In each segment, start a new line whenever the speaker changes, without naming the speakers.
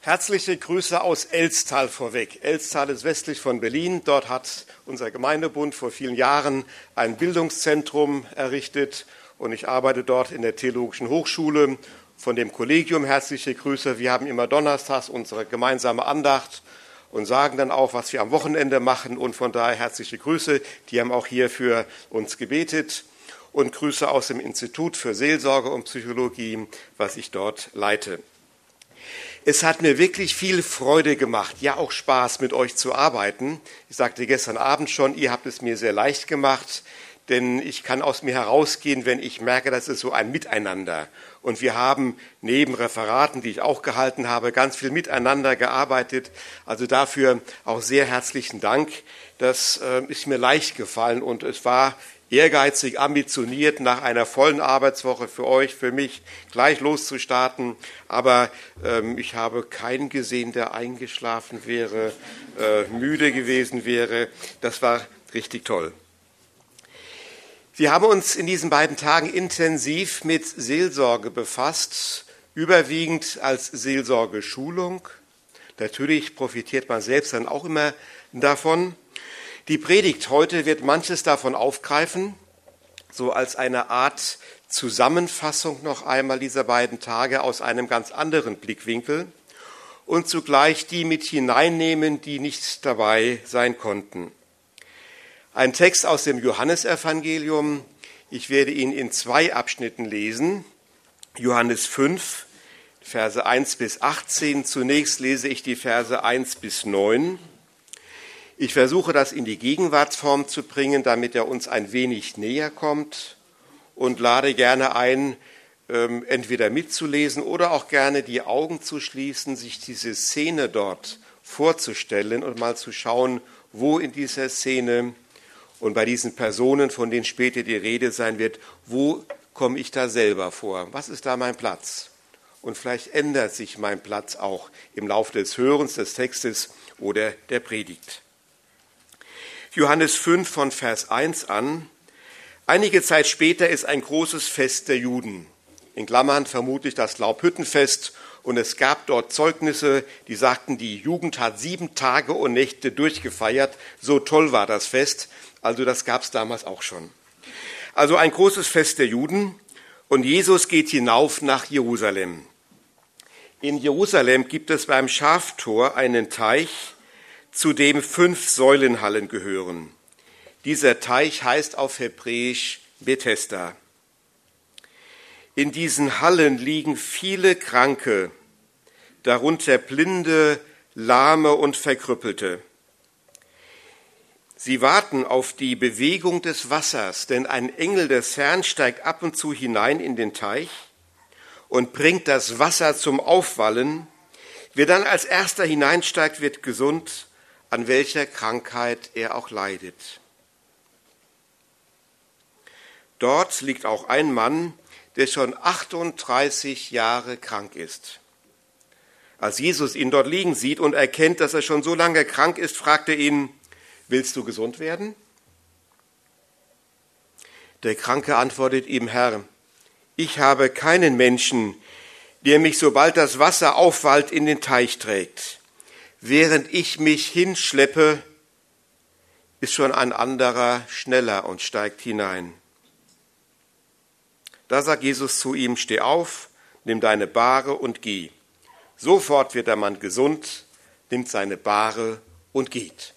Herzliche Grüße aus Elztal vorweg. Elztal ist westlich von Berlin. Dort hat unser Gemeindebund vor vielen Jahren ein Bildungszentrum errichtet und ich arbeite dort in der Theologischen Hochschule. Von dem Kollegium herzliche Grüße. Wir haben immer donnerstags unsere gemeinsame Andacht und sagen dann auch, was wir am Wochenende machen, und von daher herzliche Grüße. Die haben auch hier für uns gebetet, und Grüße aus dem Institut für Seelsorge und Psychologie, was ich dort leite. Es hat mir wirklich viel Freude gemacht, ja auch Spaß, mit euch zu arbeiten. Ich sagte gestern Abend schon, ihr habt es mir sehr leicht gemacht, denn ich kann aus mir herausgehen, wenn ich merke, das ist so ein Miteinander. Und wir haben neben Referaten, die ich auch gehalten habe, ganz viel miteinander gearbeitet. Also dafür auch sehr herzlichen Dank. Das ist mir leicht gefallen und es war ehrgeizig, ambitioniert, nach einer vollen Arbeitswoche für euch, für mich, gleich loszustarten. Aber ich habe keinen gesehen, der eingeschlafen wäre, müde gewesen wäre. Das war richtig toll. Wir haben uns in diesen beiden Tagen intensiv mit Seelsorge befasst, überwiegend als Seelsorgeschulung. Natürlich profitiert man selbst dann auch immer davon. Die Predigt heute wird manches davon aufgreifen, so als eine Art Zusammenfassung noch einmal dieser beiden Tage aus einem ganz anderen Blickwinkel und zugleich die mit hineinnehmen, die nicht dabei sein konnten. Ein Text aus dem Johannesevangelium. Ich werde ihn in 2 Abschnitten lesen. Johannes 5, Verse 1 bis 18. Zunächst lese ich die Verse 1 bis 9. Ich versuche, das in die Gegenwartsform zu bringen, damit er uns ein wenig näher kommt, und lade gerne ein, entweder mitzulesen oder auch gerne die Augen zu schließen, sich diese Szene dort vorzustellen und mal zu schauen, wo in dieser Szene und bei diesen Personen, von denen später die Rede sein wird, wo komme ich da selber vor? Was ist da mein Platz? Und vielleicht ändert sich mein Platz auch im Laufe des Hörens des Textes oder der Predigt. Johannes 5 von Vers 1 an. Einige Zeit später ist ein großes Fest der Juden. In Klammern vermutlich das Laubhüttenfest. Und es gab dort Zeugnisse, die sagten, die Jugend hat 7 Tage und Nächte durchgefeiert. So toll war das Fest. Also das gab es damals auch schon. Also ein großes Fest der Juden. Und Jesus geht hinauf nach Jerusalem. In Jerusalem gibt es beim Schaftor einen Teich, zu dem 5 Säulenhallen gehören. Dieser Teich heißt auf Hebräisch Bethesda. In diesen Hallen liegen viele Kranke, darunter Blinde, Lahme und Verkrüppelte. Sie warten auf die Bewegung des Wassers, denn ein Engel des Herrn steigt ab und zu hinein in den Teich und bringt das Wasser zum Aufwallen. Wer dann als erster hineinsteigt, wird gesund, an welcher Krankheit er auch leidet. Dort liegt auch ein Mann, der schon 38 Jahre krank ist. Als Jesus ihn dort liegen sieht und erkennt, dass er schon so lange krank ist, fragt er ihn: Willst du gesund werden? Der Kranke antwortet ihm: Herr, ich habe keinen Menschen, der mich, sobald das Wasser aufwallt, in den Teich trägt. Während ich mich hinschleppe, ist schon ein anderer schneller und steigt hinein. Da sagt Jesus zu ihm: Steh auf, nimm deine Bahre und geh. Sofort wird der Mann gesund, nimmt seine Bahre und geht.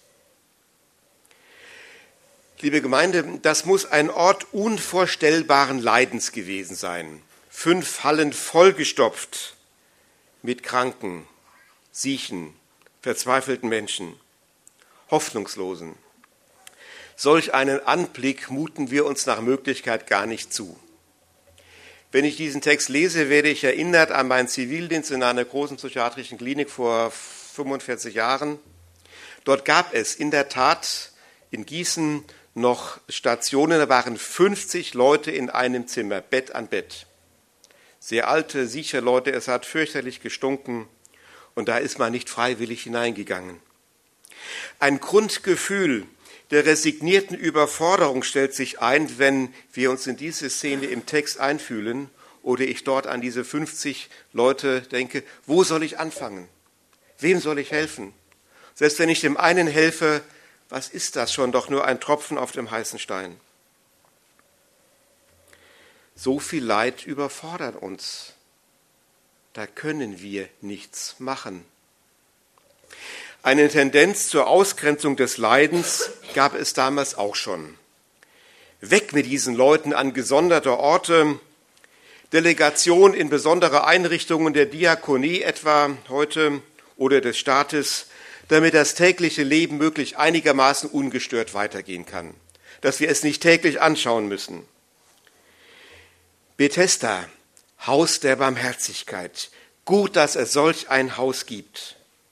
Liebe Gemeinde, das muss ein Ort unvorstellbaren Leidens gewesen sein. 5 Hallen vollgestopft mit Kranken, Siechen, verzweifelten Menschen, Hoffnungslosen. Solch einen Anblick muten wir uns nach Möglichkeit gar nicht zu. Wenn ich diesen Text lese, werde ich erinnert an meinen Zivildienst in einer großen psychiatrischen Klinik vor 45 Jahren. Dort gab es in der Tat in Gießen noch Stationen, da waren 50 Leute in einem Zimmer, Bett an Bett. Sehr alte, sichere Leute, es hat fürchterlich gestunken und da ist man nicht freiwillig hineingegangen. Ein Grundgefühl der resignierten Überforderung stellt sich ein, wenn wir uns in diese Szene im Text einfühlen oder ich dort an diese 50 Leute denke. Wo soll ich anfangen? Wem soll ich helfen? Selbst wenn ich dem einen helfe, was ist das schon? Doch nur ein Tropfen auf dem heißen Stein. So viel Leid überfordert uns. Da können wir nichts machen. Eine Tendenz zur Ausgrenzung des Leidens gab es damals auch schon. Weg mit diesen Leuten an gesonderte Orte, Delegation in besondere Einrichtungen der Diakonie etwa heute oder des Staates, damit das tägliche Leben möglich einigermaßen ungestört weitergehen kann, dass wir es nicht täglich anschauen müssen. Bethesda, Haus der Barmherzigkeit. Gut, dass es solch ein Haus gibt.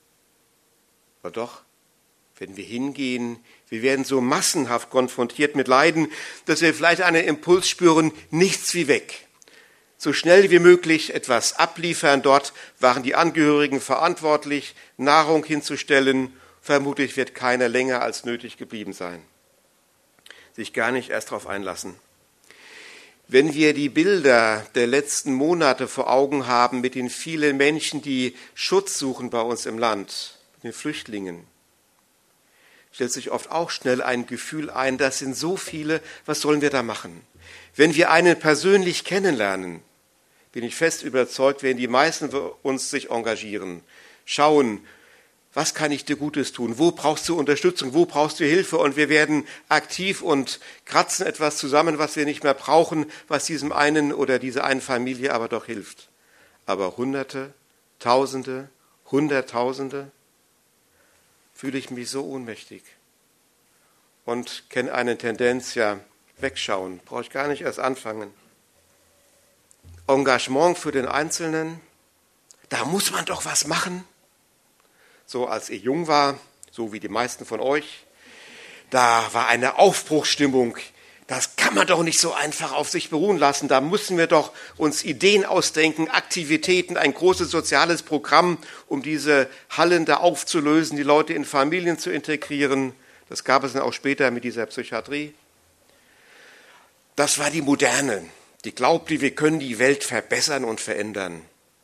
Aber doch, wenn wir hingehen, wir werden so massenhaft konfrontiert mit Leiden, dass wir vielleicht einen Impuls spüren, nichts wie weg. So schnell wie möglich etwas abliefern. Dort waren die Angehörigen verantwortlich, Nahrung hinzustellen. Vermutlich wird keiner länger als nötig geblieben sein. Sich gar nicht erst darauf einlassen. Wenn wir die Bilder der letzten Monate vor Augen haben mit den vielen Menschen, die Schutz suchen bei uns im Land, den Flüchtlingen, stellt sich oft auch schnell ein Gefühl ein, das sind so viele, was sollen wir da machen? Wenn wir einen persönlich kennenlernen, bin ich fest überzeugt, werden die meisten von uns sich engagieren, schauen, was kann ich dir Gutes tun? Wo brauchst du Unterstützung? Wo brauchst du Hilfe? Und wir werden aktiv und kratzen etwas zusammen, was wir nicht mehr brauchen, was diesem einen oder dieser einen Familie aber doch hilft. Aber Hunderte, Tausende, Hunderttausende fühle ich mich so ohnmächtig und kenne eine Tendenz, ja, wegschauen. Brauche ich gar nicht erst anfangen. Engagement für den Einzelnen, da muss man doch was machen. So als ich jung war, so wie die meisten von euch, da war eine Aufbruchsstimmung. Das kann man doch nicht so einfach auf sich beruhen lassen. Da müssen wir doch uns Ideen ausdenken, Aktivitäten, ein großes soziales Programm, um diese Hallen da aufzulösen, die Leute in Familien zu integrieren. Das gab es dann auch später mit dieser Psychiatrie. Das war die Moderne, die glaubte, wir können die Welt verbessern und verändern.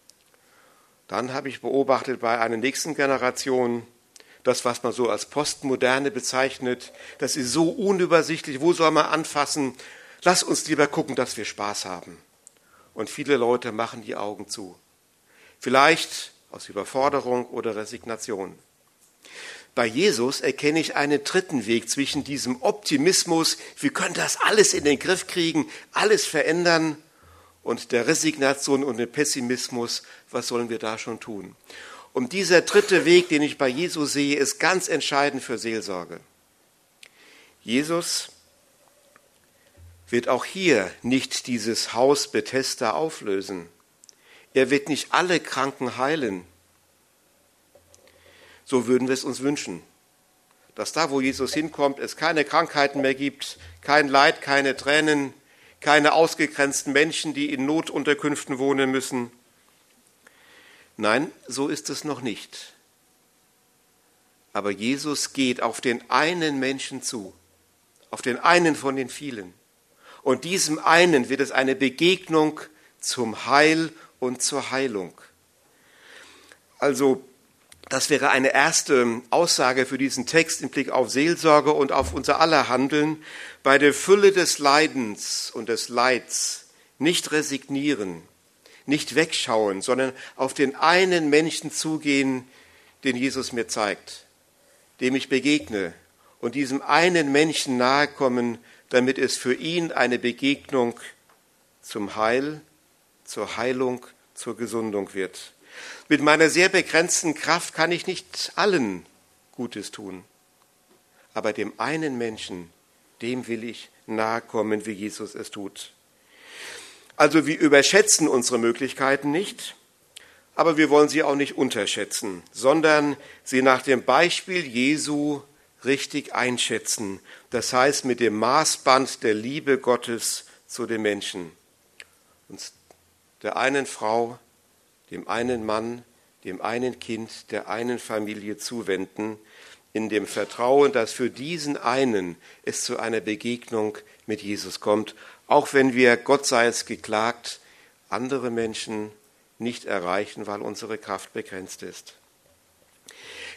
Dann habe ich beobachtet bei einer nächsten Generation, das, was man so als Postmoderne bezeichnet, das ist so unübersichtlich, wo soll man anfassen? Lass uns lieber gucken, dass wir Spaß haben. Und viele Leute machen die Augen zu. Vielleicht aus Überforderung oder Resignation. Bei Jesus erkenne ich einen dritten Weg zwischen diesem Optimismus, wir können das alles in den Griff kriegen, alles verändern, und der Resignation und dem Pessimismus, was sollen wir da schon tun? Und dieser dritte Weg, den ich bei Jesus sehe, ist ganz entscheidend für Seelsorge. Jesus wird auch hier nicht dieses Haus Bethesda auflösen. Er wird nicht alle Kranken heilen. So würden wir es uns wünschen, dass da, wo Jesus hinkommt, es keine Krankheiten mehr gibt, kein Leid, keine Tränen, keine ausgegrenzten Menschen, die in Notunterkünften wohnen müssen. Nein, so ist es noch nicht. Aber Jesus geht auf den einen Menschen zu, auf den einen von den vielen. Und diesem einen wird es eine Begegnung zum Heil und zur Heilung. Also, das wäre eine erste Aussage für diesen Text im Blick auf Seelsorge und auf unser aller Handeln. Bei der Fülle des Leidens und des Leids nicht resignieren, nicht wegschauen, sondern auf den einen Menschen zugehen, den Jesus mir zeigt, dem ich begegne und diesem einen Menschen nahe kommen, damit es für ihn eine Begegnung zum Heil, zur Heilung, zur Gesundung wird. Mit meiner sehr begrenzten Kraft kann ich nicht allen Gutes tun. Aber dem einen Menschen, dem will ich nahe kommen, wie Jesus es tut. Also wir überschätzen unsere Möglichkeiten nicht, aber wir wollen sie auch nicht unterschätzen, sondern sie nach dem Beispiel Jesu richtig einschätzen. Das heißt mit dem Maßband der Liebe Gottes zu den Menschen. Und der einen Frau, dem einen Mann, dem einen Kind, der einen Familie zuwenden, in dem Vertrauen, dass für diesen einen es zu einer Begegnung mit Jesus kommt, auch wenn wir, Gott sei es geklagt, andere Menschen nicht erreichen, weil unsere Kraft begrenzt ist.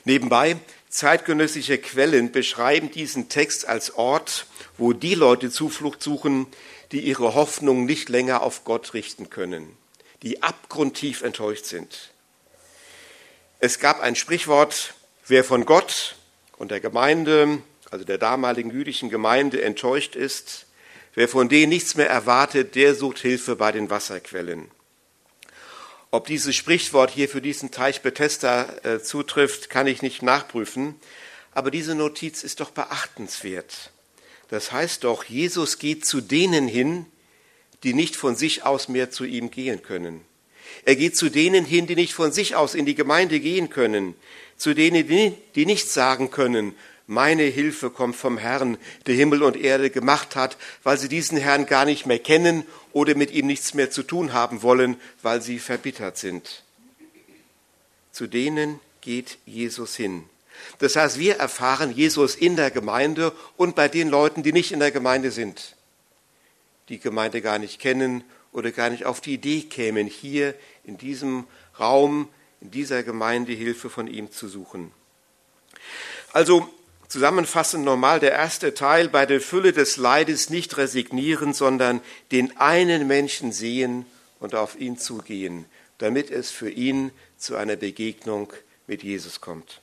Nebenbei, zeitgenössische Quellen beschreiben diesen Text als Ort, wo die Leute Zuflucht suchen, die ihre Hoffnung nicht länger auf Gott richten können, die abgrundtief enttäuscht sind. Es gab ein Sprichwort: Wer von Gott und der Gemeinde, also der damaligen jüdischen Gemeinde, enttäuscht ist, wer von denen nichts mehr erwartet, der sucht Hilfe bei den Wasserquellen. Ob dieses Sprichwort hier für diesen Teich Bethesda zutrifft, kann ich nicht nachprüfen, aber diese Notiz ist doch beachtenswert. Das heißt doch, Jesus geht zu denen hin, die nicht von sich aus mehr zu ihm gehen können. Er geht zu denen hin, die nicht von sich aus in die Gemeinde gehen können, zu denen, die nicht sagen können: Meine Hilfe kommt vom Herrn, der Himmel und Erde gemacht hat, weil sie diesen Herrn gar nicht mehr kennen oder mit ihm nichts mehr zu tun haben wollen, weil sie verbittert sind. Zu denen geht Jesus hin. Das heißt, wir erfahren Jesus in der Gemeinde und bei den Leuten, die nicht in der Gemeinde sind, die Gemeinde gar nicht kennen oder gar nicht auf die Idee kämen, hier in diesem Raum, in dieser Gemeinde Hilfe von ihm zu suchen. Also zusammenfassend nochmal der erste Teil: Bei der Fülle des Leides nicht resignieren, sondern den einen Menschen sehen und auf ihn zugehen, damit es für ihn zu einer Begegnung mit Jesus kommt.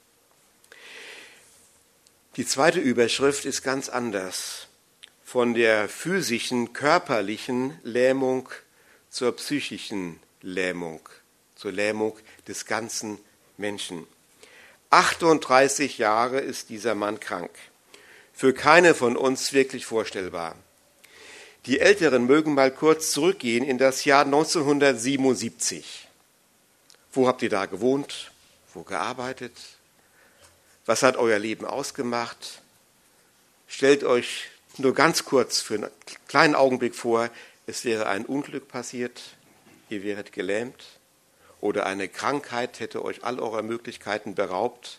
Die zweite Überschrift ist ganz anders. Von der physischen, körperlichen Lähmung zur psychischen Lähmung, zur Lähmung des ganzen Menschen. 38 Jahre ist dieser Mann krank. Für keine von uns wirklich vorstellbar. Die Älteren mögen mal kurz zurückgehen in das Jahr 1977. Wo habt ihr da gewohnt? Wo gearbeitet? Was hat euer Leben ausgemacht? Stellt euch nur ganz kurz für einen kleinen Augenblick vor, es wäre ein Unglück passiert, ihr wäret gelähmt oder eine Krankheit hätte euch all eurer Möglichkeiten beraubt.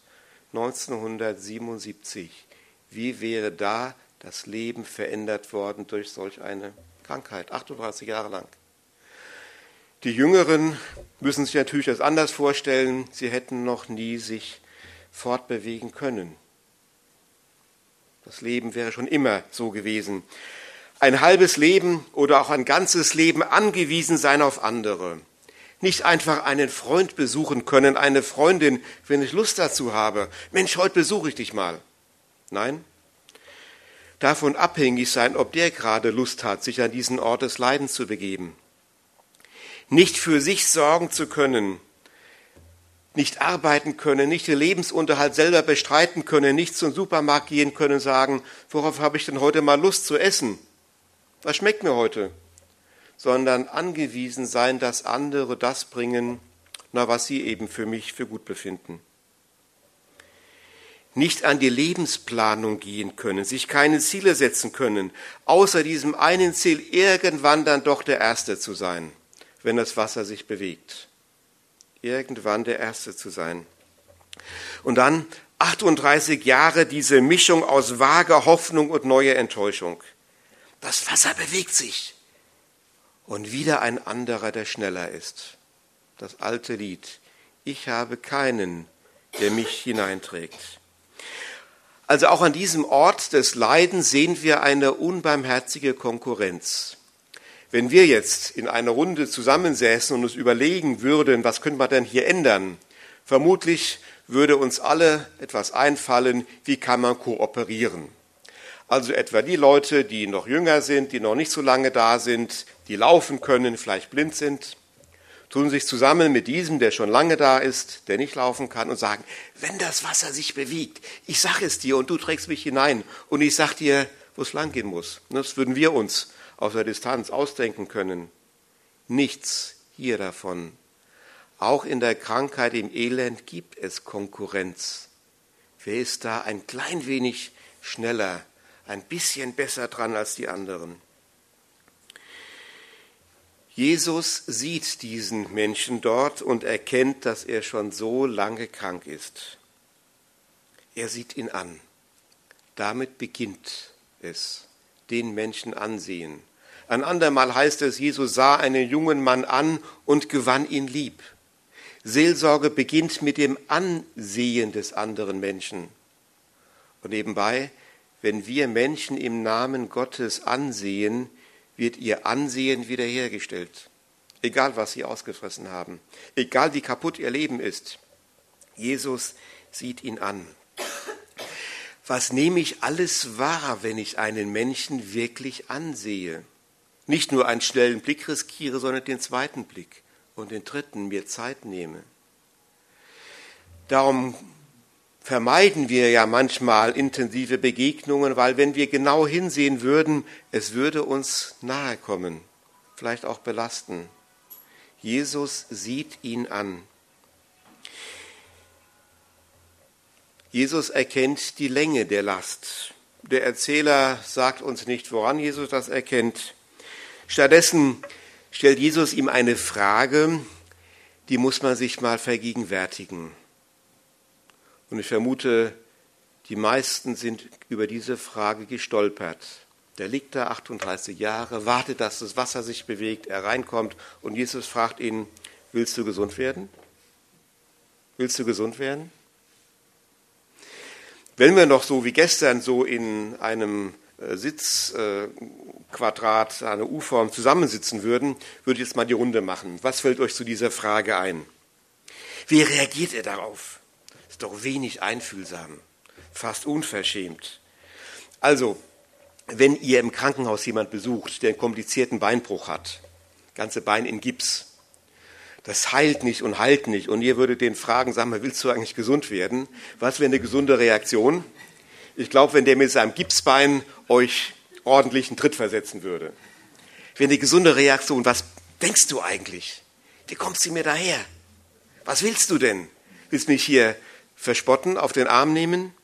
1977. Wie wäre da das Leben verändert worden durch solch eine Krankheit? 38 Jahre lang. Die Jüngeren müssen sich natürlich das anders vorstellen. Sie hätten noch nie sich fortbewegen können. Das Leben wäre schon immer so gewesen. Ein halbes Leben oder auch ein ganzes Leben angewiesen sein auf andere. Nicht einfach einen Freund besuchen können, eine Freundin, wenn ich Lust dazu habe. Mensch, heute besuche ich dich mal. Nein, davon abhängig sein, ob der gerade Lust hat, sich an diesen Ort des Leidens zu begeben. Nicht für sich sorgen zu können, nicht arbeiten können, nicht den Lebensunterhalt selber bestreiten können, nicht zum Supermarkt gehen können, sagen: Worauf habe ich denn heute mal Lust zu essen? Was schmeckt mir heute? Sondern angewiesen sein, dass andere das bringen, was sie eben für mich für gut befinden. Nicht an die Lebensplanung gehen können, sich keine Ziele setzen können, außer diesem einen Ziel, irgendwann dann doch der Erste zu sein, wenn das Wasser sich bewegt. Irgendwann der Erste zu sein. Und dann 38 Jahre diese Mischung aus vager Hoffnung und neuer Enttäuschung. Das Wasser bewegt sich. Und wieder ein anderer, der schneller ist. Das alte Lied: Ich habe keinen, der mich hineinträgt. Also auch an diesem Ort des Leidens sehen wir eine unbarmherzige Konkurrenz. Wenn wir jetzt in einer Runde zusammensäßen und uns überlegen würden, was können wir denn hier ändern? Vermutlich würde uns alle etwas einfallen: Wie kann man kooperieren? Also etwa die Leute, die noch jünger sind, die noch nicht so lange da sind, die laufen können, vielleicht blind sind, tun sich zusammen mit diesem, der schon lange da ist, der nicht laufen kann, und sagen: Wenn das Wasser sich bewegt, ich sage es dir und du trägst mich hinein und ich sage dir, wo es lang gehen muss. Das würden wir uns aus der Distanz ausdenken können. Nichts hier davon. Auch in der Krankheit, im Elend gibt es Konkurrenz. Wer ist da ein klein wenig schneller, ein bisschen besser dran als die anderen? Jesus sieht diesen Menschen dort und erkennt, dass er schon so lange krank ist. Er sieht ihn an. Damit beginnt es, den Menschen ansehen. Ein andermal heißt es, Jesus sah einen jungen Mann an und gewann ihn lieb. Seelsorge beginnt mit dem Ansehen des anderen Menschen. Und nebenbei, wenn wir Menschen im Namen Gottes ansehen, wird ihr Ansehen wiederhergestellt. Egal, was sie ausgefressen haben, egal wie kaputt ihr Leben ist. Jesus sieht ihn an. Was nehme ich alles wahr, wenn ich einen Menschen wirklich ansehe? Nicht nur einen schnellen Blick riskiere, sondern den zweiten Blick und den dritten, mir Zeit nehme. Darum vermeiden wir ja manchmal intensive Begegnungen, weil wenn wir genau hinsehen würden, es würde uns nahe kommen, vielleicht auch belasten. Jesus sieht ihn an. Jesus erkennt die Länge der Last. Der Erzähler sagt uns nicht, woran Jesus das erkennt. Stattdessen stellt Jesus ihm eine Frage, die muss man sich mal vergegenwärtigen. Und ich vermute, die meisten sind über diese Frage gestolpert. Der liegt da 38 Jahre, wartet, dass das Wasser sich bewegt, er reinkommt und Jesus fragt ihn, willst du gesund werden? Willst du gesund werden? Wenn wir noch so wie gestern so in einem Sitzquadrat, eine U-Form zusammensitzen würden, würde ich jetzt mal die Runde machen. Was fällt euch zu dieser Frage ein? Wie reagiert ihr darauf? Ist doch wenig einfühlsam, fast unverschämt. Also, wenn ihr im Krankenhaus jemand besucht, der einen komplizierten Beinbruch hat, ganze Bein in Gips, das heilt nicht und heilt nicht. Und ihr würdet den fragen, sag mal, willst du eigentlich gesund werden? Was wäre eine gesunde Reaktion? Ich glaube, wenn der mit seinem Gipsbein euch ordentlich einen Tritt versetzen würde. Wäre eine gesunde Reaktion, was denkst du eigentlich? Wie kommst du mir daher? Was willst du denn? Willst du mich hier verspotten, auf den Arm nehmen?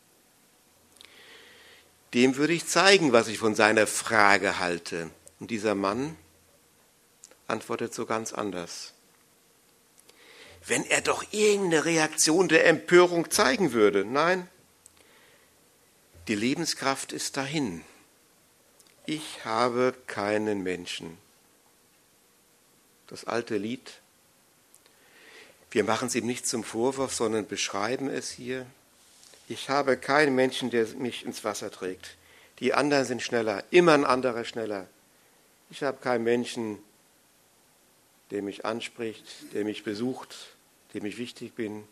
Dem würde ich zeigen, was ich von seiner Frage halte. Und dieser Mann antwortet so ganz anders. Wenn er doch irgendeine Reaktion der Empörung zeigen würde. Nein, die Lebenskraft ist dahin. Ich habe keinen Menschen. Das alte Lied. Wir machen es ihm nicht zum Vorwurf, sondern beschreiben es hier. Ich habe keinen Menschen, der mich ins Wasser trägt. Die anderen sind schneller, immer ein anderer schneller. Ich habe keinen Menschen, der mich anspricht, der mich besucht, dem ich wichtig bin.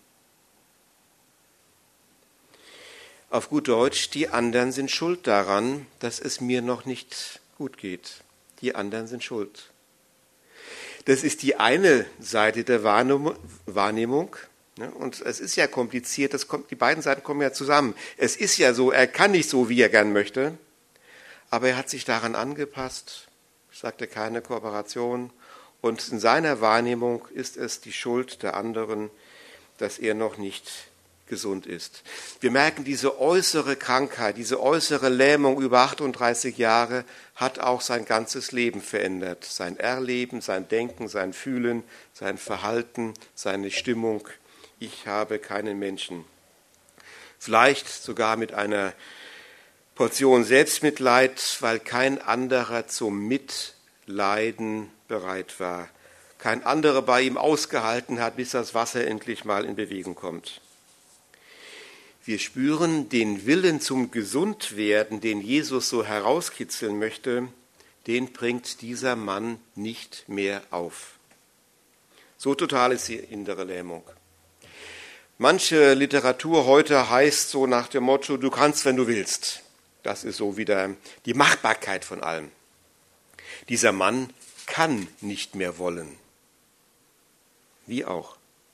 Auf gut Deutsch, die anderen sind schuld daran, dass es mir noch nicht gut geht. Die anderen sind schuld. Das ist die eine Seite der Wahrnehmung. Und es ist ja kompliziert, die beiden Seiten kommen ja zusammen. Es ist ja so, er kann nicht so, wie er gern möchte, aber er hat sich daran angepasst, sagte keine Kooperation. Und in seiner Wahrnehmung ist es die Schuld der anderen, dass er noch nicht gesund ist. Wir merken, diese äußere Krankheit, diese äußere Lähmung über 38 Jahre hat auch sein ganzes Leben verändert. Sein Erleben, sein Denken, sein Fühlen, sein Verhalten, seine Stimmung. Ich habe keinen Menschen. Vielleicht sogar mit einer Portion Selbstmitleid, weil kein anderer zum Mitleiden bereit war. Kein anderer bei ihm ausgehalten hat, bis das Wasser endlich mal in Bewegung kommt. Wir spüren den Willen zum Gesundwerden, den Jesus so herauskitzeln möchte, den bringt dieser Mann nicht mehr auf. So total ist die innere Lähmung. Manche Literatur heute heißt so nach dem Motto, du kannst, wenn du willst. Das ist so wieder die Machbarkeit von allem. Dieser Mann kann nicht mehr wollen. Wie auch.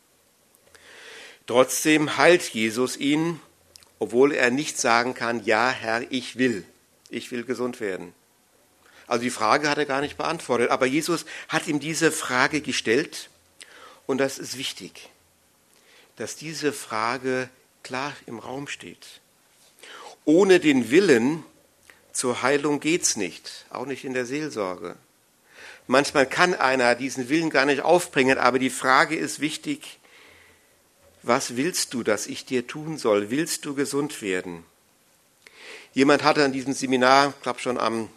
Trotzdem heilt Jesus ihn, obwohl er nicht sagen kann, ja Herr, ich will gesund werden. Also die Frage hat er gar nicht beantwortet, aber Jesus hat ihm diese Frage gestellt und das ist wichtig, dass diese Frage klar im Raum steht. Ohne den Willen zur Heilung geht's nicht, auch nicht in der Seelsorge. Manchmal kann einer diesen Willen gar nicht aufbringen, aber die Frage ist wichtig, was willst du, dass ich dir tun soll? Willst du gesund werden? Jemand hatte an diesem Seminar, ich glaube schon am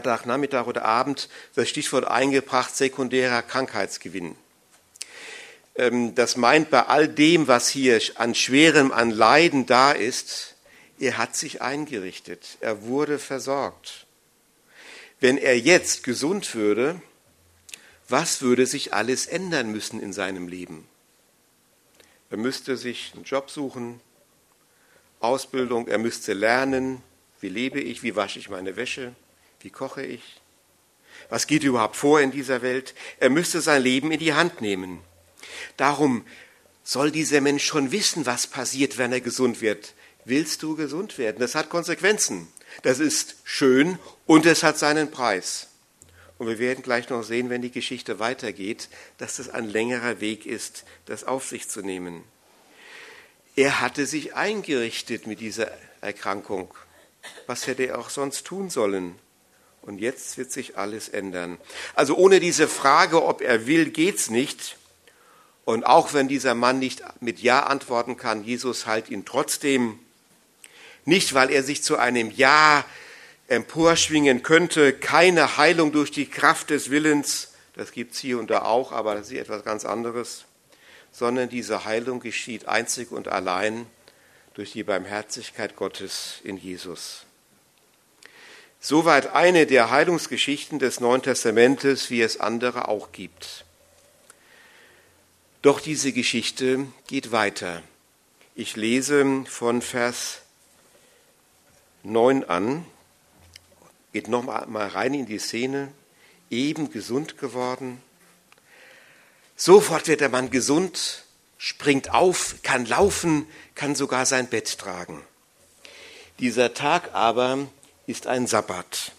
Freitagnachmittag oder Abend, das Stichwort eingebracht, sekundärer Krankheitsgewinn. Das meint bei all dem, was hier an Schwerem, an Leiden da ist, er hat sich eingerichtet, er wurde versorgt. Wenn er jetzt gesund würde, was würde sich alles ändern müssen in seinem Leben? Er müsste sich einen Job suchen, Ausbildung, er müsste lernen, wie lebe ich, wie wasche ich meine Wäsche, wie koche ich, was geht überhaupt vor in dieser Welt. Er müsste sein Leben in die Hand nehmen. Darum soll dieser Mensch schon wissen, was passiert, wenn er gesund wird. Willst du gesund werden? Das hat Konsequenzen. Das ist schön und es hat seinen Preis. Und wir werden gleich noch sehen, wenn die Geschichte weitergeht, dass das ein längerer Weg ist, das auf sich zu nehmen. Er hatte sich eingerichtet mit dieser Erkrankung. Was hätte er auch sonst tun sollen? Und jetzt wird sich alles ändern. Also ohne diese Frage, ob er will, geht's nicht. Und auch wenn dieser Mann nicht mit Ja antworten kann, Jesus heilt ihn trotzdem. Nicht, weil er sich zu einem Ja emporschwingen könnte, keine Heilung durch die Kraft des Willens, das gibt's hier und da auch, aber das ist etwas ganz anderes, sondern diese Heilung geschieht einzig und allein durch die Barmherzigkeit Gottes in Jesus. Soweit eine der Heilungsgeschichten des Neuen Testamentes, wie es andere auch gibt. Doch diese Geschichte geht weiter. Ich lese von Vers 9 an, geht noch mal rein in die Szene, eben gesund geworden. Sofort wird der Mann gesund, springt auf, kann laufen, kann sogar sein Bett tragen. Dieser Tag aber ist ein Sabbat.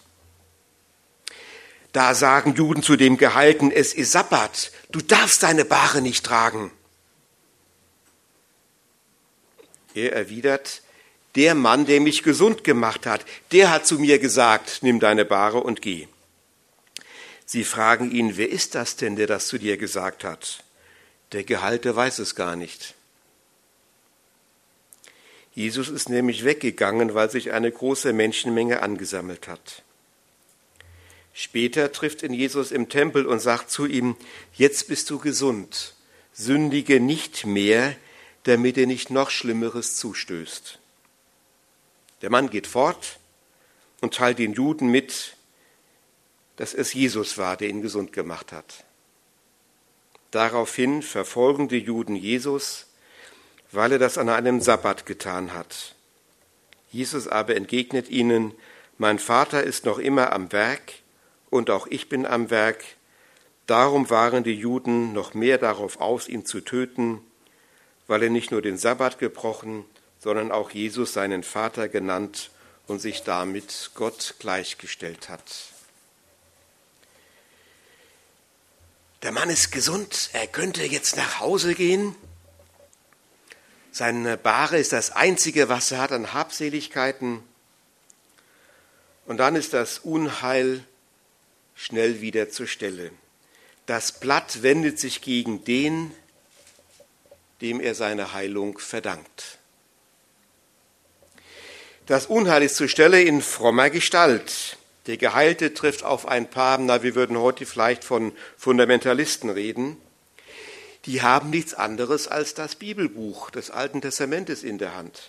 Da sagen Juden zu dem Geheilten, es ist Sabbat, du darfst deine Bahre nicht tragen. Er erwidert, der Mann, der mich gesund gemacht hat, der hat zu mir gesagt, nimm deine Bahre und geh. Sie fragen ihn, wer ist das denn, der das zu dir gesagt hat? Der Geheilte weiß es gar nicht. Jesus ist nämlich weggegangen, weil sich eine große Menschenmenge angesammelt hat. Später trifft ihn Jesus im Tempel und sagt zu ihm, jetzt bist du gesund, sündige nicht mehr, damit dir nicht noch Schlimmeres zustößt. Der Mann geht fort und teilt den Juden mit, dass es Jesus war, der ihn gesund gemacht hat. Daraufhin verfolgen die Juden Jesus, weil er das an einem Sabbat getan hat. Jesus aber entgegnet ihnen, mein Vater ist noch immer am Werk und auch ich bin am Werk. Darum waren die Juden noch mehr darauf aus, ihn zu töten, weil er nicht nur den Sabbat gebrochen, sondern auch Jesus seinen Vater genannt und sich damit Gott gleichgestellt hat. Der Mann ist gesund, er könnte jetzt nach Hause gehen. Seine Bahre ist das Einzige, was er hat an Habseligkeiten. Und dann ist das Unheil schnell wieder zur Stelle. Das Blatt wendet sich gegen den, dem er seine Heilung verdankt. Das Unheil ist zur Stelle in frommer Gestalt. Der Geheilte trifft auf ein paar, wir würden heute vielleicht von Fundamentalisten reden. Die haben nichts anderes als das Bibelbuch des Alten Testamentes in der Hand.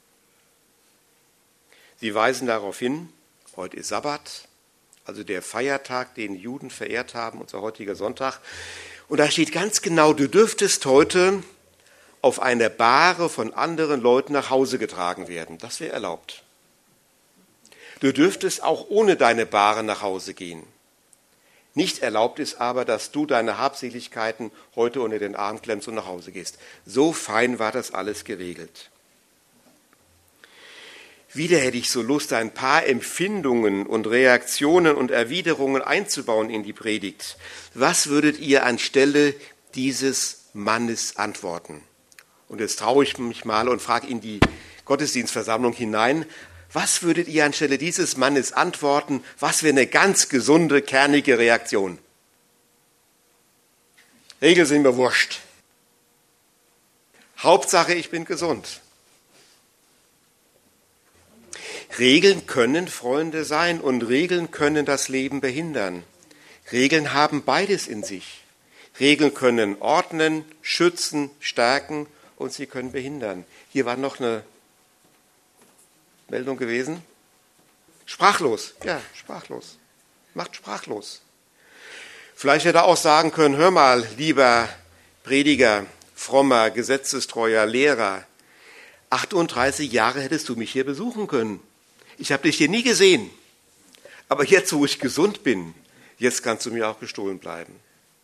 Sie weisen darauf hin, heute ist Sabbat, also der Feiertag, den Juden verehrt haben, unser heutiger Sonntag. Und da steht ganz genau, du dürftest heute auf einer Bahre von anderen Leuten nach Hause getragen werden. Das wäre erlaubt. Du dürftest auch ohne deine Bahre nach Hause gehen. Nicht erlaubt ist aber, dass du deine Habseligkeiten heute unter den Arm klemmst und nach Hause gehst. So fein war das alles geregelt. Wieder hätte ich so Lust, ein paar Empfindungen und Reaktionen und Erwiderungen einzubauen in die Predigt. Was würdet ihr anstelle dieses Mannes antworten? Und jetzt traue ich mich mal und frage in die Gottesdienstversammlung hinein, was würdet ihr anstelle dieses Mannes antworten? Was wäre eine ganz gesunde, kernige Reaktion? Regeln sind mir wurscht. Hauptsache, ich bin gesund. Regeln können Freunde sein und Regeln können das Leben behindern. Regeln haben beides in sich. Regeln können ordnen, schützen, stärken und sie können behindern. Hier war noch eine Meldung gewesen. Sprachlos, ja, sprachlos. Macht sprachlos. Vielleicht hätte er auch sagen können, hör mal, lieber Prediger, frommer, gesetzestreuer Lehrer, 38 Jahre hättest du mich hier besuchen können. Ich habe dich hier nie gesehen. Aber jetzt, wo ich gesund bin, jetzt kannst du mir auch gestohlen bleiben.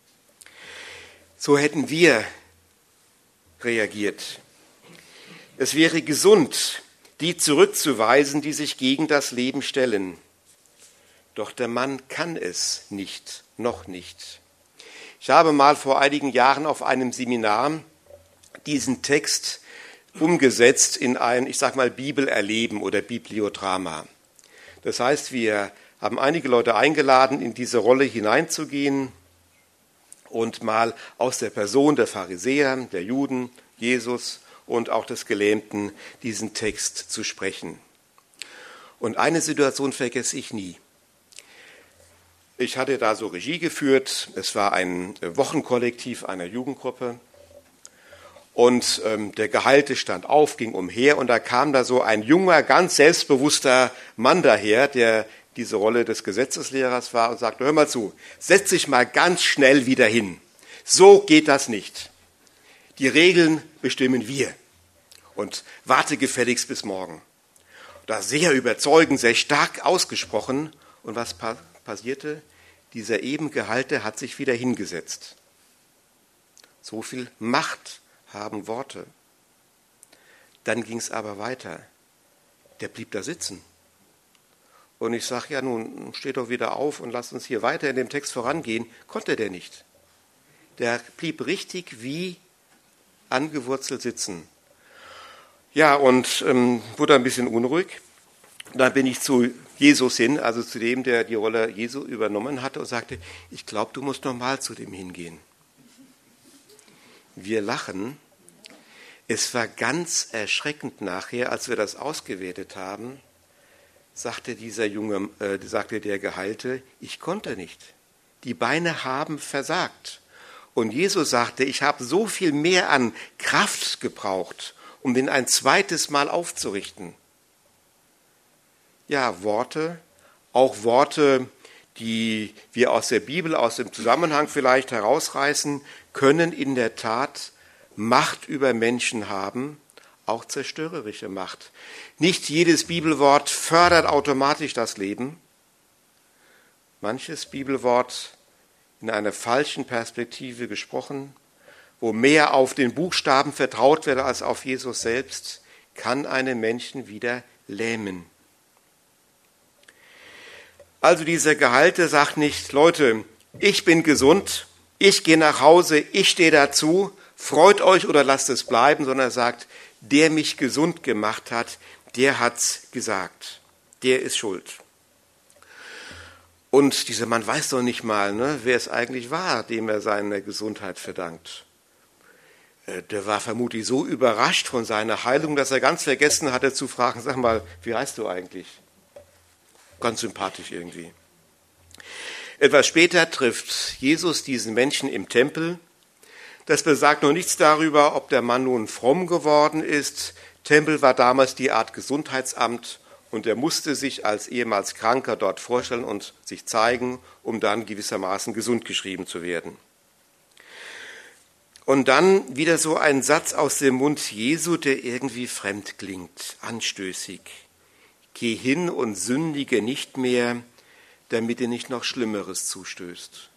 So hätten wir reagiert. Es wäre gesund, die zurückzuweisen, die sich gegen das Leben stellen. Doch der Mann kann es nicht, noch nicht. Ich habe mal vor einigen Jahren auf einem Seminar diesen Text umgesetzt in ein, ich sag mal, Bibelerleben oder Bibliodrama. Das heißt, wir haben einige Leute eingeladen, in diese Rolle hineinzugehen und mal aus der Person der Pharisäer, der Juden, Jesus und auch des Gelähmten diesen Text zu sprechen. Und eine Situation vergesse ich nie. Ich hatte da so Regie geführt. Es war ein Wochenkollektiv einer Jugendgruppe. Und der Geheilte stand auf, ging umher und da kam da so ein junger, ganz selbstbewusster Mann daher, der diese Rolle des Gesetzeslehrers war und sagte, hör mal zu, setz dich mal ganz schnell wieder hin. So geht das nicht. Die Regeln bestimmen wir. Und warte gefälligst bis morgen. Da sehr überzeugend, sehr stark ausgesprochen. Und was passierte? Dieser eben Geheilte hat sich wieder hingesetzt. So viel Macht haben Worte. Dann ging es aber weiter. Der blieb da sitzen. Und ich sage, ja nun, steh doch wieder auf und lass uns hier weiter in dem Text vorangehen. Konnte der nicht. Der blieb richtig wie angewurzelt sitzen. Ja, und wurde ein bisschen unruhig. Dann bin ich zu Jesus hin, also zu dem, der die Rolle Jesu übernommen hatte und sagte, ich glaube, du musst noch mal zu dem hingehen. Wir lachen. Es war ganz erschreckend nachher, als wir das ausgewertet haben, sagte sagte der Geheilte, ich konnte nicht. Die Beine haben versagt. Und Jesus sagte, ich habe so viel mehr an Kraft gebraucht, um den ein zweites Mal aufzurichten. Ja, Worte, auch Worte, die wir aus der Bibel, aus dem Zusammenhang vielleicht herausreißen, können in der Tat Macht über Menschen haben, auch zerstörerische Macht. Nicht jedes Bibelwort fördert automatisch das Leben. Manches Bibelwort in einer falschen Perspektive gesprochen, wo mehr auf den Buchstaben vertraut wird als auf Jesus selbst, kann einen Menschen wieder lähmen. Also dieser Geheilte sagt nicht, Leute, ich bin gesund, ich gehe nach Hause, ich stehe dazu, freut euch oder lasst es bleiben, sondern er sagt, der mich gesund gemacht hat, der hat's gesagt, der ist schuld. Und dieser Mann weiß doch nicht mal, wer es eigentlich war, dem er seine Gesundheit verdankt. Der war vermutlich so überrascht von seiner Heilung, dass er ganz vergessen hatte zu fragen, sag mal, wie heißt du eigentlich? Ganz sympathisch irgendwie. Etwas später trifft Jesus diesen Menschen im Tempel. Das besagt noch nichts darüber, ob der Mann nun fromm geworden ist. Tempel war damals die Art Gesundheitsamt und er musste sich als ehemals Kranker dort vorstellen und sich zeigen, um dann gewissermaßen gesund geschrieben zu werden. Und dann wieder so ein Satz aus dem Mund Jesu, der irgendwie fremd klingt, anstößig. Geh hin und sündige nicht mehr, damit dir nicht noch Schlimmeres zustößt.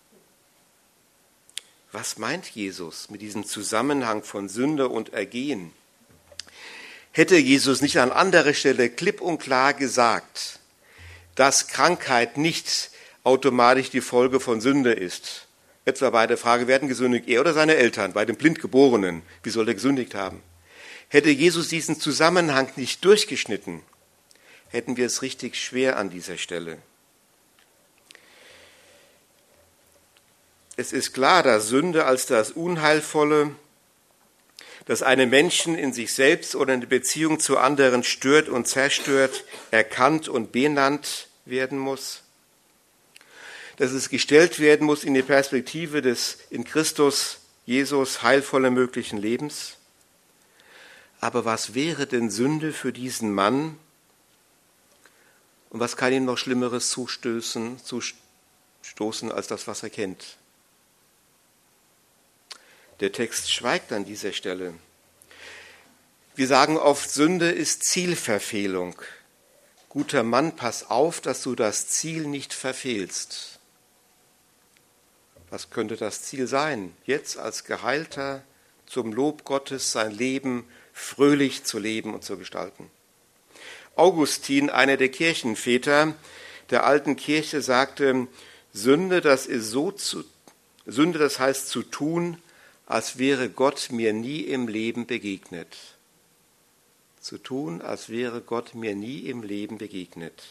Was meint Jesus mit diesem Zusammenhang von Sünde und Ergehen? Hätte Jesus nicht an anderer Stelle klipp und klar gesagt, dass Krankheit nicht automatisch die Folge von Sünde ist? Etwa bei der Frage, wer hat gesündigt, er oder seine Eltern, bei dem Blindgeborenen, wie soll er gesündigt haben? Hätte Jesus diesen Zusammenhang nicht durchgeschnitten, hätten wir es richtig schwer an dieser Stelle. Es ist klar, dass Sünde als das Unheilvolle, das einen Menschen in sich selbst oder in der Beziehung zu anderen stört und zerstört, erkannt und benannt werden muss. dass es gestellt werden muss in die Perspektive des in Christus Jesus heilvollen möglichen Lebens. Aber was wäre denn Sünde für diesen Mann? Und was kann ihm noch Schlimmeres zustoßen als das, was er kennt? Der Text schweigt an dieser Stelle. Wir sagen oft, Sünde ist Zielverfehlung. Guter Mann, pass auf, dass du das Ziel nicht verfehlst. Was könnte das Ziel sein? Jetzt als Geheilter zum Lob Gottes sein Leben fröhlich zu leben und zu gestalten. Augustin, einer der Kirchenväter der alten Kirche, sagte, Sünde, das heißt zu tun, als wäre Gott mir nie im Leben begegnet. Zu tun, als wäre Gott mir nie im Leben begegnet.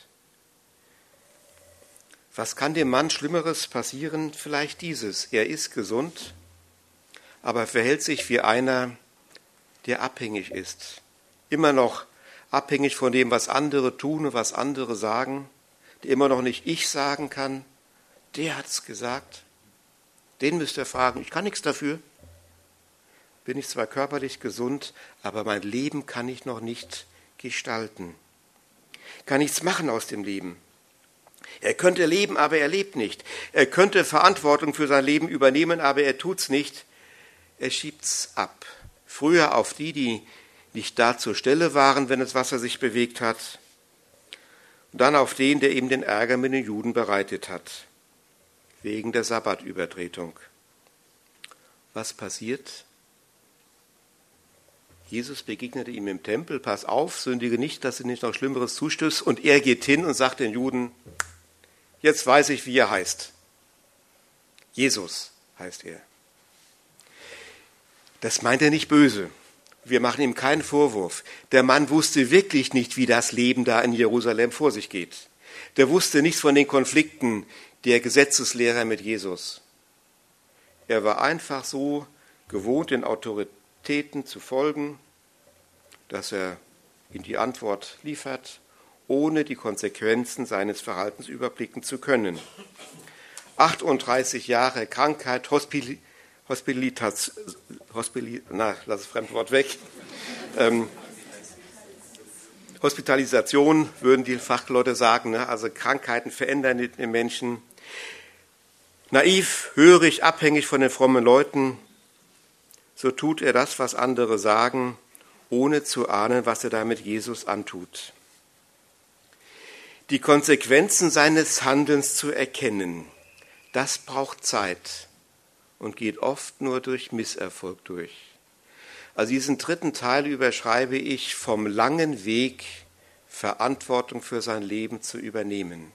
Was kann dem Mann Schlimmeres passieren? Vielleicht dieses. Er ist gesund, aber verhält sich wie einer, der abhängig ist. Immer noch abhängig von dem, was andere tun und was andere sagen, der immer noch nicht ich sagen kann. Der hat's gesagt. Den müsst ihr fragen. Ich kann nichts dafür. Bin ich zwar körperlich gesund, aber mein Leben kann ich noch nicht gestalten. Kann nichts machen aus dem Leben. Er könnte leben, aber er lebt nicht. Er könnte Verantwortung für sein Leben übernehmen, aber er tut's nicht. Er schiebt's ab. Früher auf die nicht da zur Stelle waren, wenn das Wasser sich bewegt hat. Und dann auf den, der ihm den Ärger mit den Juden bereitet hat. Wegen der Sabbatübertretung. Was passiert? Jesus begegnete ihm im Tempel, pass auf, sündige nicht, dass du nicht noch Schlimmeres zustößt. Und er geht hin und sagt den Juden, jetzt weiß ich, wie er heißt. Jesus heißt er. Das meint er nicht böse. Wir machen ihm keinen Vorwurf. Der Mann wusste wirklich nicht, wie das Leben da in Jerusalem vor sich geht. Der wusste nichts von den Konflikten der Gesetzeslehrer mit Jesus. Er war einfach so gewohnt, den Autoritäten zu folgen, dass er ihnen die Antwort liefert, ohne die Konsequenzen seines Verhaltens überblicken zu können. 38 Jahre Krankheit, Hospitalisation, würden die Fachleute sagen, ne? Also Krankheiten verändern den Menschen. Naiv, hörig, abhängig von den frommen Leuten, so tut er das, was andere sagen, ohne zu ahnen, was er damit Jesus antut. Die Konsequenzen seines Handelns zu erkennen, das braucht Zeit und geht oft nur durch Misserfolg durch. Also diesen dritten Teil überschreibe ich vom langen Weg, Verantwortung für sein Leben zu übernehmen.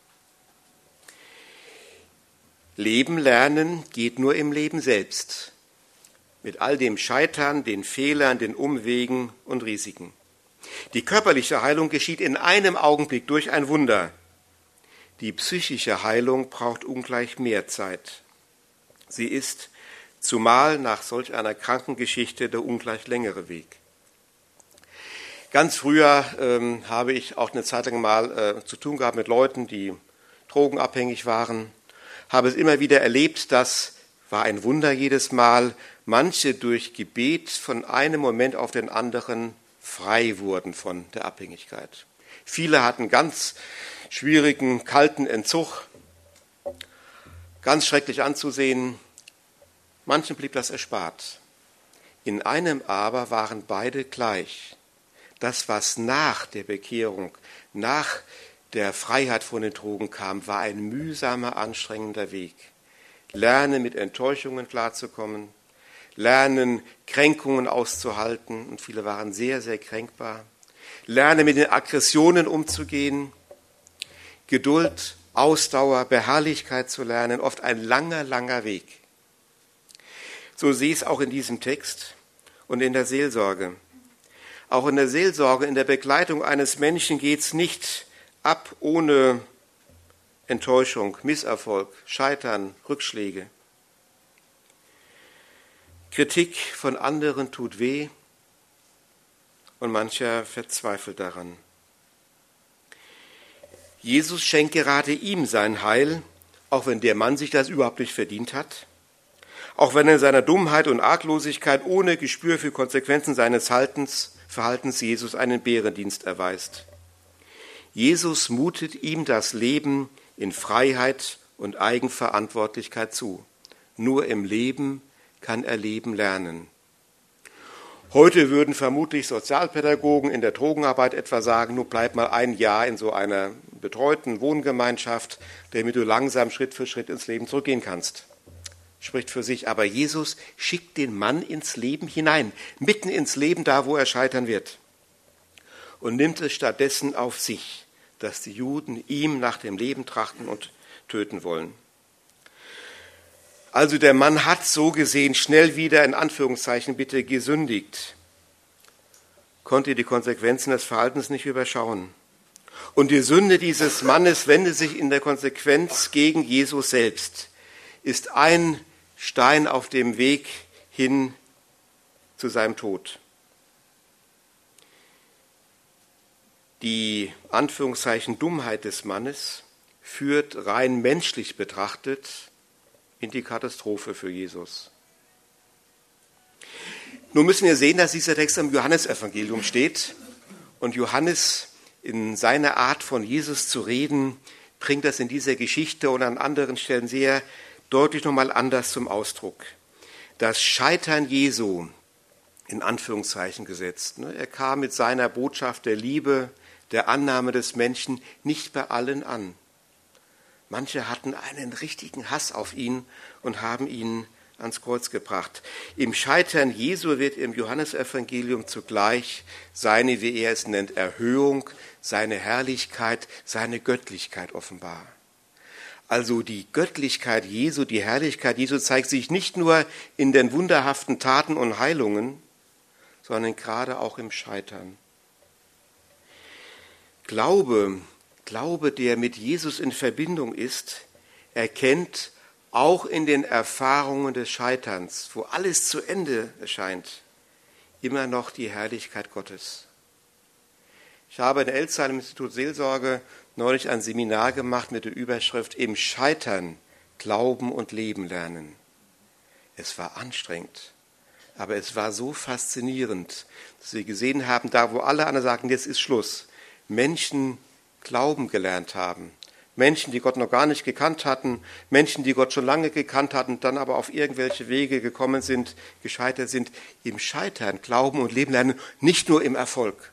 Leben lernen geht nur im Leben selbst, mit all dem Scheitern, den Fehlern, den Umwegen und Risiken. Die körperliche Heilung geschieht in einem Augenblick durch ein Wunder. Die psychische Heilung braucht ungleich mehr Zeit. Sie ist, zumal nach solch einer Krankengeschichte, der ungleich längere Weg. Ganz früher habe ich auch eine Zeit lang mal zu tun gehabt mit Leuten, die drogenabhängig waren. Habe es immer wieder erlebt, das war ein Wunder jedes Mal, manche durch Gebet von einem Moment auf den anderen frei wurden von der Abhängigkeit. Viele hatten ganz schwierigen, kalten Entzug, ganz schrecklich anzusehen. Manchen blieb das erspart. In einem aber waren beide gleich. Das, was nach der Bekehrung, nach der Freiheit von den Drogen kam, war ein mühsamer, anstrengender Weg. Lernen, mit Enttäuschungen klarzukommen, lernen, Kränkungen auszuhalten, und viele waren sehr, sehr kränkbar. Lernen, mit den Aggressionen umzugehen, Geduld, Ausdauer, Beharrlichkeit zu lernen, oft ein langer, langer Weg. So sehe ich es auch in diesem Text und in der Seelsorge. Auch in der Seelsorge, in der Begleitung eines Menschen geht es nicht ab ohne Enttäuschung, Misserfolg, Scheitern, Rückschläge. Kritik von anderen tut weh und mancher verzweifelt daran. Jesus schenkt gerade ihm sein Heil auch wenn der Mann sich das überhaupt nicht verdient hat, auch wenn er in seiner Dummheit und Arglosigkeit ohne Gespür für Konsequenzen seines Verhaltens Jesus einen Bärendienst erweist. Jesus mutet ihm das Leben in Freiheit und Eigenverantwortlichkeit zu. Nur im Leben kann er leben lernen. Heute würden vermutlich Sozialpädagogen in der Drogenarbeit etwa sagen, nur bleib mal ein Jahr in so einer betreuten Wohngemeinschaft, damit du langsam Schritt für Schritt ins Leben zurückgehen kannst. Spricht für sich, aber Jesus schickt den Mann ins Leben hinein, mitten ins Leben, da wo er scheitern wird, und nimmt es stattdessen auf sich, dass die Juden ihm nach dem Leben trachten und töten wollen. Also der Mann hat so gesehen schnell wieder, in Anführungszeichen bitte, gesündigt, konnte die Konsequenzen des Verhaltens nicht überschauen. Und die Sünde dieses Mannes wendet sich in der Konsequenz gegen Jesus selbst, ist ein Stein auf dem Weg hin zu seinem Tod. Die Anführungszeichen Dummheit des Mannes führt rein menschlich betrachtet in die Katastrophe für Jesus. Nun müssen wir sehen, dass dieser Text im Johannesevangelium steht und Johannes in seiner Art von Jesus zu reden, bringt das in dieser Geschichte und an anderen Stellen sehr deutlich nochmal anders zum Ausdruck. Das Scheitern Jesu, in Anführungszeichen gesetzt. Er kam mit seiner Botschaft der Liebe, der Annahme des Menschen nicht bei allen an. Manche hatten einen richtigen Hass auf ihn und haben ihn ans Kreuz gebracht. Im Scheitern Jesu wird im Johannesevangelium zugleich seine, wie er es nennt, Erhöhung, seine Herrlichkeit, seine Göttlichkeit offenbar. Also die Göttlichkeit Jesu, die Herrlichkeit Jesu zeigt sich nicht nur in den wunderhaften Taten und Heilungen, sondern gerade auch im Scheitern. Glaube, der mit Jesus in Verbindung ist, erkennt auch in den Erfahrungen des Scheiterns, wo alles zu Ende erscheint, immer noch die Herrlichkeit Gottes. Ich habe in Elzheim im Institut Seelsorge neulich ein Seminar gemacht mit der Überschrift Im Scheitern Glauben und Leben lernen. Es war anstrengend, aber es war so faszinierend, dass wir gesehen haben, da wo alle anderen sagten, jetzt ist Schluss, Menschen Glauben gelernt haben. Menschen, die Gott noch gar nicht gekannt hatten, Menschen, die Gott schon lange gekannt hatten, dann aber auf irgendwelche Wege gekommen sind, gescheitert sind, im Scheitern Glauben und Leben lernen, nicht nur im Erfolg.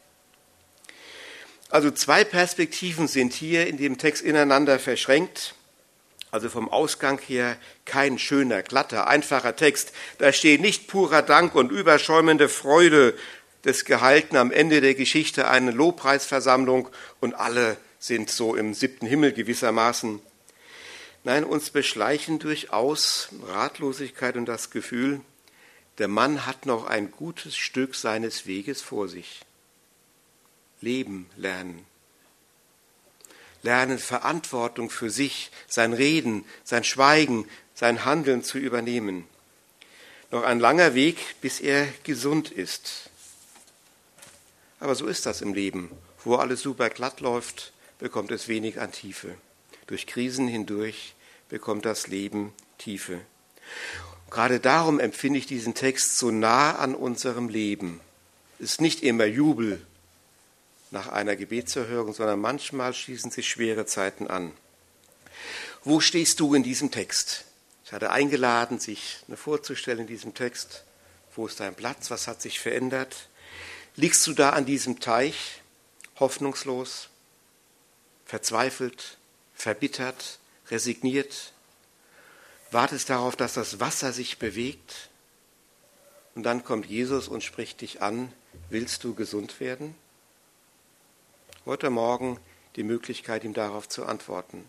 Also zwei Perspektiven sind hier in dem Text ineinander verschränkt. Also vom Ausgang her kein schöner, glatter, einfacher Text. Da steht nicht purer Dank und überschäumende Freude des Geheilten am Ende der Geschichte, eine Lobpreisversammlung und alle sind so im 7. Himmel gewissermaßen. Nein, uns beschleichen durchaus Ratlosigkeit und das Gefühl, der Mann hat noch ein gutes Stück seines Weges vor sich. Leben lernen. Lernen, Verantwortung für sich, sein Reden, sein Schweigen, sein Handeln zu übernehmen. Noch ein langer Weg, bis er gesund ist. Aber so ist das im Leben. Wo alles super glatt läuft, bekommt es wenig an Tiefe. Durch Krisen hindurch bekommt das Leben Tiefe. Gerade darum empfinde ich diesen Text so nah an unserem Leben. Es ist nicht immer Jubel nach einer Gebetserhörung, sondern manchmal schließen sich schwere Zeiten an. Wo stehst du in diesem Text? Ich hatte eingeladen, sich vorzustellen in diesem Text. Wo ist dein Platz? Was hat sich verändert? Liegst du da an diesem Teich, hoffnungslos, verzweifelt, verbittert, resigniert? Wartest darauf, dass das Wasser sich bewegt? Und dann kommt Jesus und spricht dich an. Willst du gesund werden? Heute Morgen die Möglichkeit, ihm darauf zu antworten.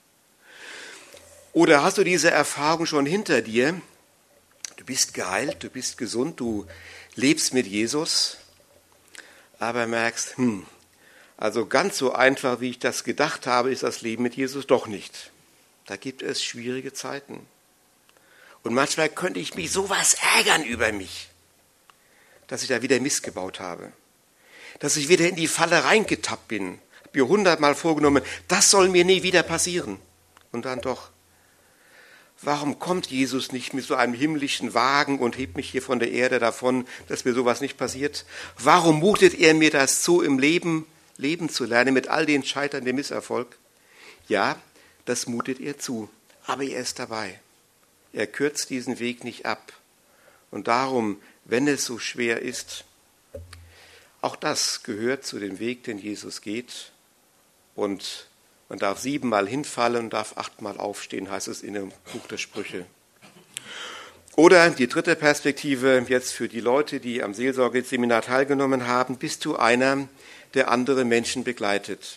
Oder hast du diese Erfahrung schon hinter dir? Du bist geheilt, du bist gesund, du lebst mit Jesus, aber merkst, also ganz so einfach, wie ich das gedacht habe, ist das Leben mit Jesus doch nicht. Da gibt es schwierige Zeiten. Und manchmal könnte ich mich sowas ärgern über mich, dass ich da wieder Mist gebaut habe. Dass ich wieder in die Falle reingetappt bin. Ich habe mir 100-mal vorgenommen, das soll mir nie wieder passieren. Und dann doch. Warum kommt Jesus nicht mit so einem himmlischen Wagen und hebt mich hier von der Erde davon, dass mir sowas nicht passiert? Warum mutet er mir das zu, im Leben zu lernen, mit all den Scheitern, dem Misserfolg? Ja, das mutet er zu, aber er ist dabei. Er kürzt diesen Weg nicht ab. Und darum, wenn es so schwer ist, auch das gehört zu dem Weg, den Jesus geht. Und man darf 7-mal hinfallen und darf 8-mal aufstehen, heißt es in dem Buch der Sprüche. Oder die dritte Perspektive, jetzt für die Leute, die am Seelsorgeseminar teilgenommen haben, bist du einer, der andere Menschen begleitet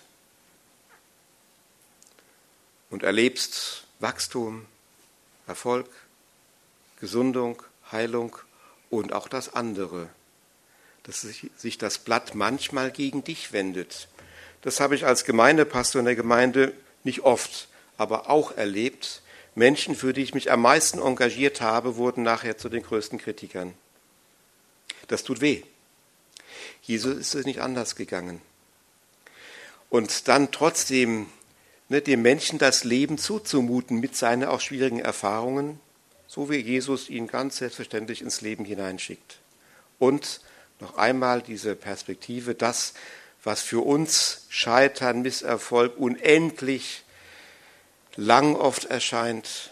und erlebst Wachstum, Erfolg, Gesundung, Heilung und auch das andere, dass sich das Blatt manchmal gegen dich wendet. Das habe ich als Gemeindepastor in der Gemeinde nicht oft, aber auch erlebt. Menschen, für die ich mich am meisten engagiert habe, wurden nachher zu den größten Kritikern. Das tut weh. Jesus ist es nicht anders gegangen. Und dann trotzdem dem Menschen das Leben zuzumuten mit seinen auch schwierigen Erfahrungen, so wie Jesus ihn ganz selbstverständlich ins Leben hineinschickt. Und noch einmal diese Perspektive, das, was für uns Scheitern, Misserfolg unendlich lang oft erscheint,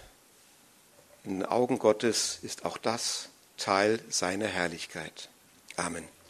in den Augen Gottes ist auch das Teil seiner Herrlichkeit. Amen.